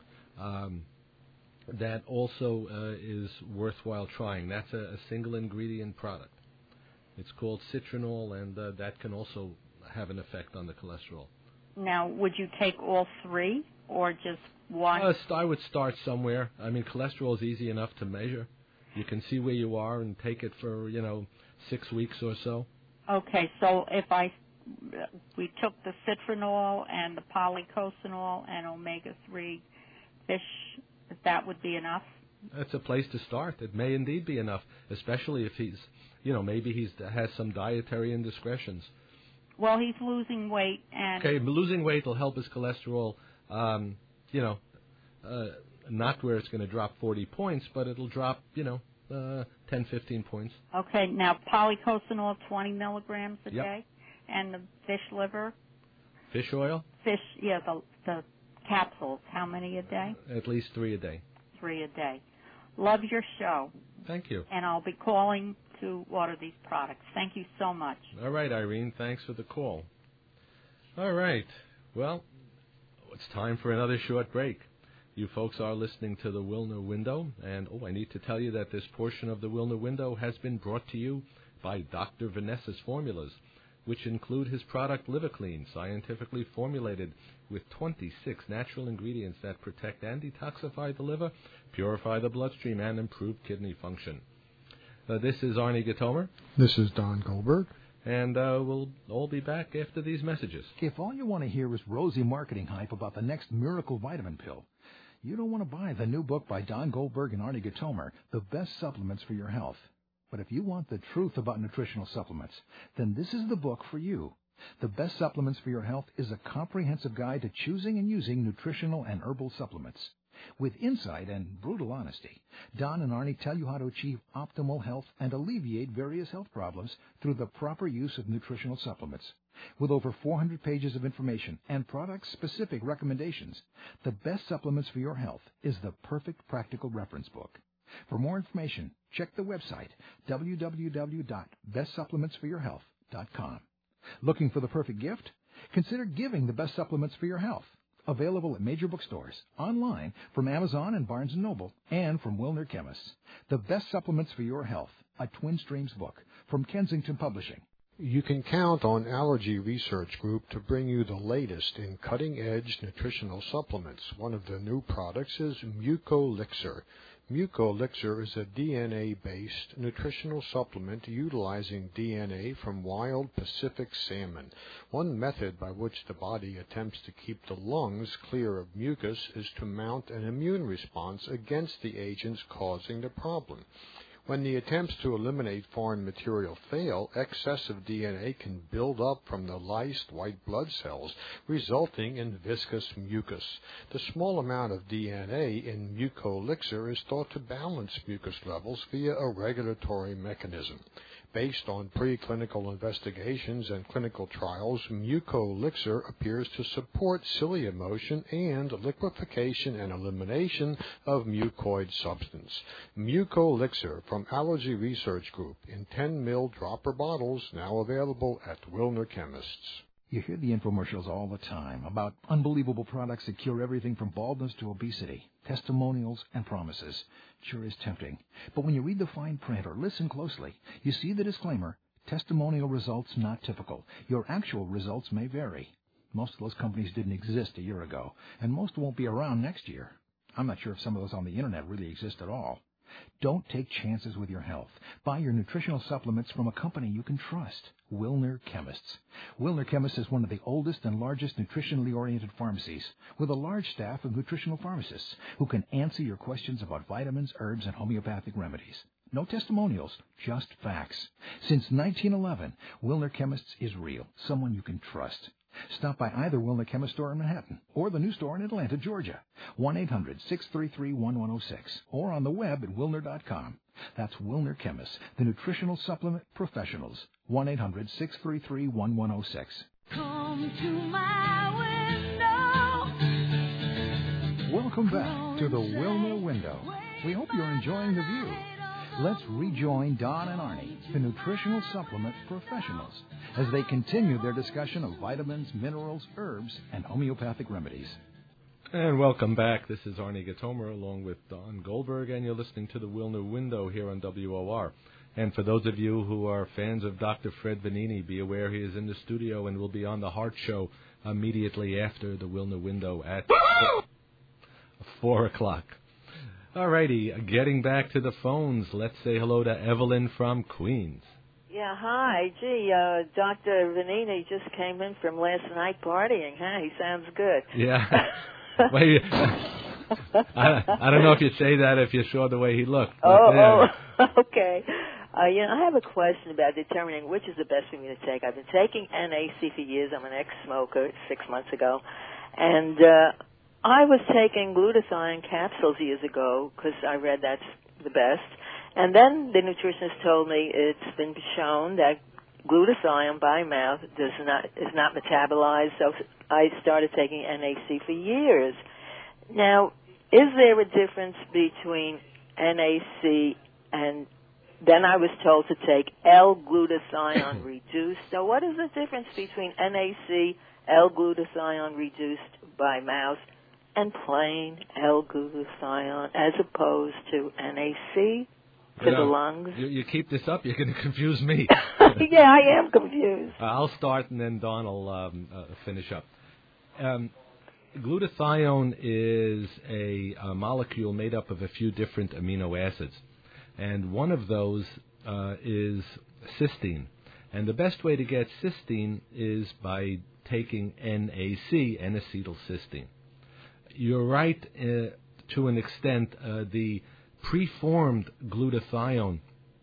Um, that also uh, is worthwhile trying. That's a, a single ingredient product. It's called Citronol, and uh, that can also have an effect on the cholesterol. Now, would you take all three or just one? Uh, st- I would start somewhere. I mean, cholesterol is easy enough to measure. You can see where you are and take it for, you know, six weeks or so. Okay, so if I we took the citronol and the polycosanol and omega three fish, that would be enough? That's a place to start. It may indeed be enough, especially if he's, you know, maybe he's has some dietary indiscretions. Well, he's losing weight and Okay, losing weight will help his cholesterol, um, you know, uh, not where it's going to drop forty points, but it'll drop, you know, uh, ten, fifteen points. okay, now polycosanol twenty milligrams a Yep. day, and the fish liver, Fish oil, fish, yeah, the the capsules. How many a day? at least three a day. Three a day. Love your show, Thank you. and I'll be calling to order these products. Thank you so much. All right, Irene, thanks for the call. All right, well, it's time for another short break. You folks are listening to the Wilner Window, and oh, I need to tell you that this portion of the Wilner Window has been brought to you by Doctor Vanessa's Formulas, which include his product LiverClean, scientifically formulated with twenty-six natural ingredients that protect and detoxify the liver, purify the bloodstream, and improve kidney function. Uh, this is Arnie Gatomer. This is Don Goldberg. And uh, we'll all be back after these messages. If all you want to hear is rosy marketing hype about the next miracle vitamin pill, you don't want to buy the new book by Don Goldberg and Arnie Gatomer, The Best Supplements for Your Health. But if you want the truth about nutritional supplements, then this is the book for you. The Best Supplements for Your Health is a comprehensive guide to choosing and using nutritional and herbal supplements. With insight and brutal honesty, Don and Arnie tell you how to achieve optimal health and alleviate various health problems through the proper use of nutritional supplements. With over four hundred pages of information and product-specific recommendations, The Best Supplements for Your Health is the perfect practical reference book. For more information, check the website w w w dot best supplements for your health dot com. Looking for the perfect gift? Consider giving The Best Supplements for Your Health. Available at major bookstores, online, from Amazon and Barnes and Noble, and from Wilner Chemists. The Best Supplements for Your Health, a Twin Streams book, from Kensington Publishing. You can count on Allergy Research Group to bring you the latest in cutting-edge nutritional supplements. One of their new products is Mucolixer. Mucolixer is a D N A-based nutritional supplement utilizing D N A from wild Pacific salmon. One method by which the body attempts to keep the lungs clear of mucus is to mount an immune response against the agents causing the problem. When the attempts to eliminate foreign material fail, excessive D N A can build up from the lysed white blood cells, resulting in viscous mucus. The small amount of D N A in Mucolixer is thought to balance mucus levels via a regulatory mechanism. Based on preclinical investigations and clinical trials, Mucolixer appears to support cilia motion and liquefaction and elimination of mucoid substance. Mucolixer from Allergy Research Group in ten milliliter dropper bottles, now available at Wilner Chemists. You hear the infomercials all the time about unbelievable products that cure everything from baldness to obesity, testimonials and promises. Sure is tempting. But when you read the fine print or listen closely, you see the disclaimer, testimonial results not typical. Your actual results may vary. Most of those companies didn't exist a year ago, and most won't be around next year. I'm not sure if some of those on the internet really exist at all. Don't take chances with your health. Buy your nutritional supplements from a company you can trust, Wilner Chemists. Wilner Chemists is one of the oldest and largest nutritionally oriented pharmacies, with a large staff of nutritional pharmacists who can answer your questions about vitamins, herbs, and homeopathic remedies. No testimonials, just facts. Since nineteen eleven, Wilner Chemists is real, someone you can trust. Stop by either Wilner Chemist store in Manhattan or the new store in Atlanta, Georgia. one eight hundred six three three one one zero six or on the web at wilner dot com. That's Wilner Chemists, the nutritional supplement professionals. one eight hundred six three three one one zero six. Come to my window. Welcome back to the Wilner Window. We hope you're enjoying the view. Let's rejoin Don and Arnie, the nutritional supplement professionals, as they continue their discussion of vitamins, minerals, herbs, and homeopathic remedies. And welcome back. This is Arnie Gatomer along with Don Goldberg, and you're listening to the Wilner Window here on W O R. And for those of you who are fans of Doctor Fred Vanini, be aware he is in the studio and will be on the Heart Show immediately after the Wilner Window at four o'clock. All righty, getting back to the phones, let's say hello to Evelyn from Queens. Yeah, hi. Gee, uh, Doctor Vanini just came in from last night partying, huh? He sounds good. Yeah. Wait, I, I don't know if you say that if you saw the way he looked. Oh, yeah. oh, okay. Uh, you know, I have a question about determining which is the best for me to take. I've been taking N A C for years. I'm an ex-smoker, six months ago. And uh, I was taking glutathione capsules years ago because I read that's the best. And then the nutritionist told me it's been shown that glutathione by mouth does not is not metabolized, so I started taking N A C for years. Now, is there a difference between N A C and then I was told to take L-glutathione reduced? So what is the difference between N A C, L-glutathione reduced by mouth, and plain L-glutathione as opposed to N A C for Yeah. the lungs? You, you keep this up, you're going to confuse me. Yeah, I am confused. Uh, I'll start, and then Don will um, uh, finish up. Um, glutathione is a, a molecule made up of a few different amino acids, and one of those uh, is cysteine. And the best way to get cysteine is by taking N A C, N-acetylcysteine. You're right uh, to an extent. Uh, the preformed glutathione,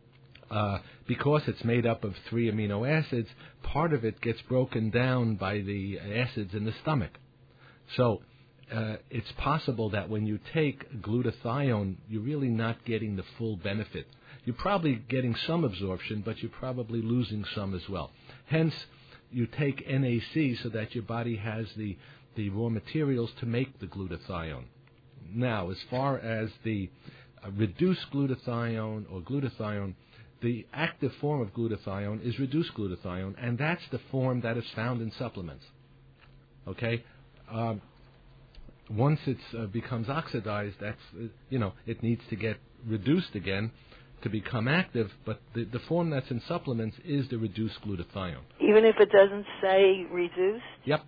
uh, because it's made up of three amino acids, part of it gets broken down by the acids in the stomach. So uh, it's possible that when you take glutathione, you're really not getting the full benefit. You're probably getting some absorption, but you're probably losing some as well. Hence, you take N A C so that your body has the, the raw materials to make the glutathione. Now, as far as the uh, reduced glutathione or glutathione, the active form of glutathione is reduced glutathione, and that's the form that is found in supplements. Okay? Um, once it uh, becomes oxidized, that's, uh, you know, it needs to get reduced again to become active, but the, the form that's in supplements is the reduced glutathione. Even if it doesn't say reduced? Yep.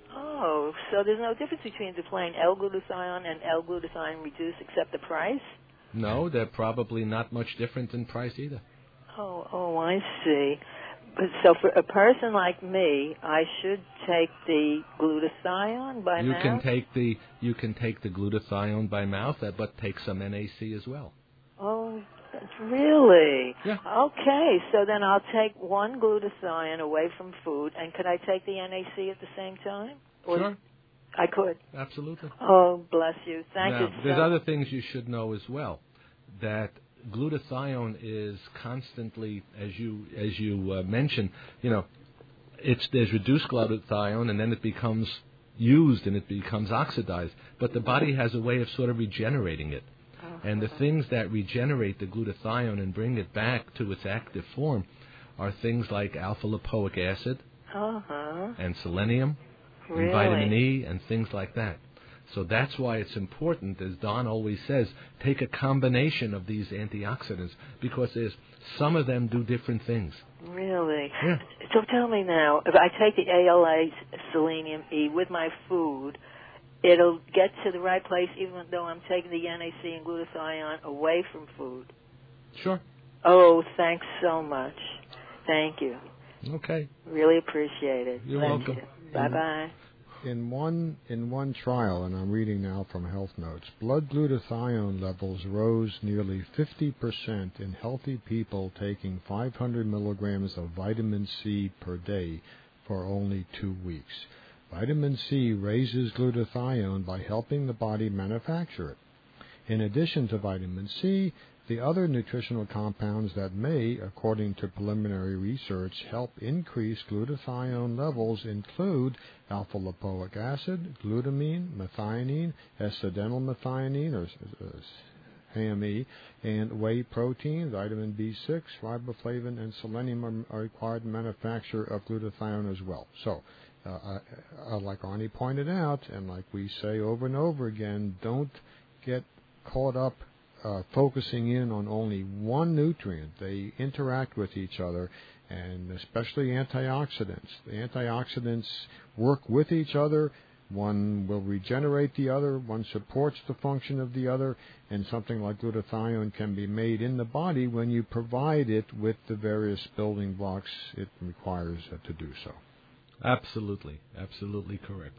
Oh, so there's no difference between the plain L-glutathione and L-glutathione reduced except the price? No, they're probably not much different in price either. Oh, oh, I see. But so for a person like me, I should take the glutathione by You mouth? can take the you can take the glutathione by mouth, uh, but take some N A C as well. Oh, that's really? Yeah. Okay, so then I'll take one glutathione away from food, and could I take the N A C at the same time? Or Sure. I could. Absolutely. Oh, bless you. Thank now, you so there's other things you should know as well. That glutathione is constantly, as you as you uh, mentioned, you know, it's there's reduced glutathione, and then it becomes used and it becomes oxidized. But the body has a way of sort of regenerating it. And the things that regenerate the glutathione and bring it back to its active form are things like alpha-lipoic acid Uh-huh. and selenium Really? and vitamin E and things like that. So that's why it's important, as Don always says, take a combination of these antioxidants, because there's some of them do different things. Really? Yeah. So tell me now, if I take the A L A selenium E with my food, it'll get to the right place even though I'm taking the N A C and glutathione away from food? Sure. Oh, thanks so much. Thank you. Okay. Really appreciate it. You're Thank welcome. you. Bye-bye. In one in one trial, and I'm reading now from Health Notes, blood glutathione levels rose nearly fifty percent in healthy people taking five hundred milligrams of vitamin C per day for only two weeks. Vitamin C raises glutathione by helping the body manufacture it. In addition to vitamin C, the other nutritional compounds that may, according to preliminary research, help increase glutathione levels include alpha-lipoic acid, glutamine, methionine, S-adenylmethionine, or A M E, and whey protein, vitamin B six, riboflavin, and selenium are required in manufacture of glutathione as well. So, uh, uh, like Arnie pointed out, and like we say over and over again, don't get caught up Uh, focusing in on only one nutrient. They interact with each other, and especially antioxidants. The antioxidants work with each other. One will regenerate the other, one supports the function of the other, and something like glutathione can be made in the body when you provide it with the various building blocks it requires uh, to do so. Absolutely. Absolutely correct.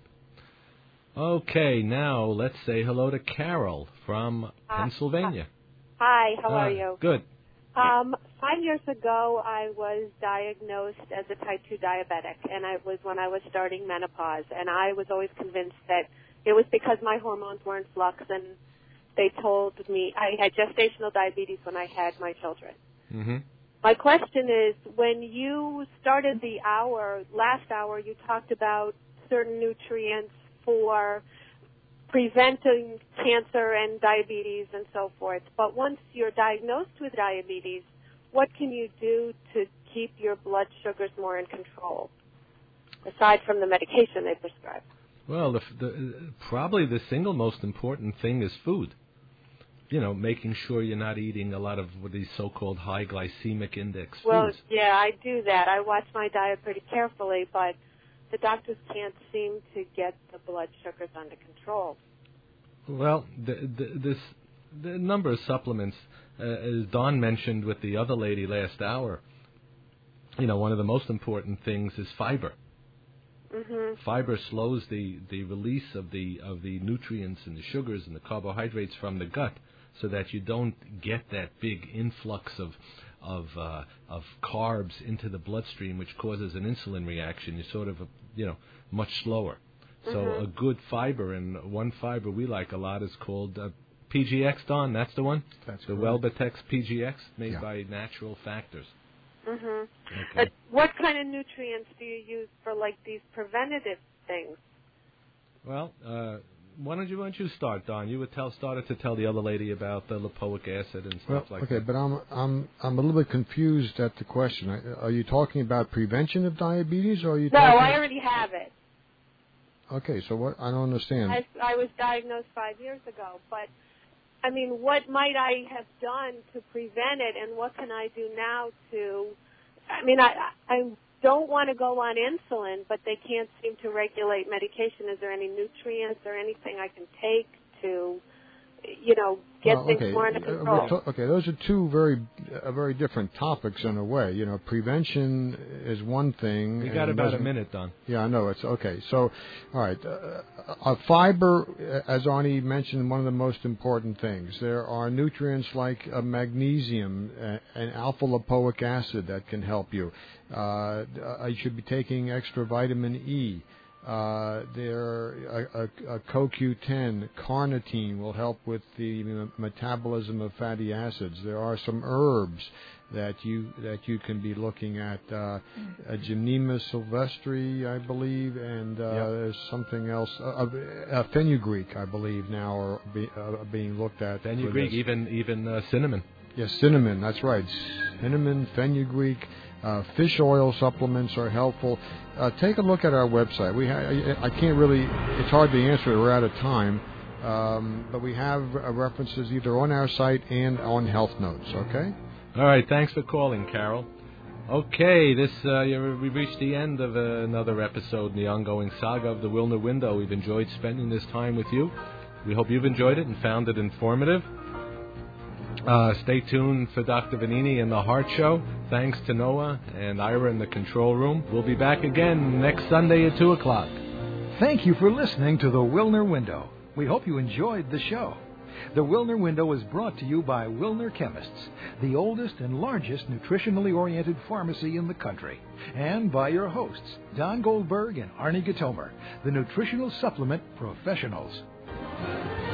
Okay, now let's say hello to Carol from Uh, Pennsylvania. Hi, how Uh, are you? Good. Um, five years ago, I was diagnosed as a type two diabetic, and it was when I was starting menopause. And I was always convinced that it was because my hormones were in flux, and they told me I had gestational diabetes when I had my children. Mm-hmm. My question is, when you started the hour, last hour, you talked about certain nutrients for preventing cancer and diabetes and so forth. But once you're diagnosed with diabetes, what can you do to keep your blood sugars more in control, aside from the medication they prescribe? Well, the, the, probably the single most important thing is food. You know, making sure you're not eating a lot of these so-called high glycemic index Well, foods. yeah, I do that. I watch my diet pretty carefully, but the doctors can't seem to get the blood sugars under control. Well, the, the, this the number of supplements, uh, as Dawn mentioned with the other lady last hour, you know, one of the most important things is fiber. Mm-hmm. Fiber slows the, the release of the of the nutrients and the sugars and the carbohydrates from the gut, so that you don't get that big influx of of uh, of carbs into the bloodstream, which causes an insulin reaction. You're sort of, you know, much slower. So Mm-hmm. a good fiber, and one fiber we like a lot is called uh, P G X, Don. That's the one? That's the correct. Welbatex P G X, made Yeah. by Natural Factors. Mm-hmm. Okay. But what kind of nutrients do you use for, like, these preventative things? Well, uh, why don't you why don't you start, Don? You would tell started to tell the other lady about the lipoic acid and Well, stuff like okay, that. but I'm I'm I'm a little bit confused at the question. Are you talking about prevention of diabetes, or are you No, talking? I already have it. Okay, so what? I don't understand. I, I was diagnosed five years ago, but I mean, what might I have done to prevent it, and what can I do now to? I mean, I I don't want to go on insulin, but they can't seem to regulate medication. Is there any nutrients or anything I can take to, you know, get Well, things okay. more under uh, control? we're to- okay, those are two very uh, very different topics in a way. You know, prevention is one thing. We got and about a doesn't- minute, Don. Yeah, I know. It's okay. So, all right. Uh, uh, fiber, uh, as Arnie mentioned, one of the most important things. There are nutrients like uh, magnesium uh, and alpha lipoic acid that can help you. Uh, I should be taking extra vitamin E. Uh, there, a, a, a C O Q ten, carnitine will help with the m- metabolism of fatty acids. There are some herbs that you that you can be looking at. Uh, a Gymnema sylvestre, I believe, and uh, Yep. there's something else. Uh, uh, fenugreek, I believe, now are be, uh, being looked at. Then you for agree, this. even even uh, cinnamon. Yes, cinnamon, that's right. Cinnamon, fenugreek, uh, fish oil supplements are helpful. Uh, take a look at our website. We ha- I, I can't really, it's hard to answer, we're out of time. Um, but we have uh, references either on our site and on Health Notes, okay? All right, thanks for calling, Carol. Okay, this uh, you- we've reached the end of uh, another episode in the ongoing saga of the Wilner Window. We've enjoyed spending this time with you. We hope you've enjoyed it and found it informative. Uh, stay tuned for Doctor Vanini and the Heart Show. Thanks to Noah and Ira in the control room. We'll be back again next Sunday at two o'clock. Thank you for listening to the Wilner Window. We hope you enjoyed the show. The Wilner Window is brought to you by Wilner Chemists, the oldest and largest nutritionally oriented pharmacy in the country, and by your hosts, Don Goldberg and Arnie Gatomer, the nutritional supplement professionals.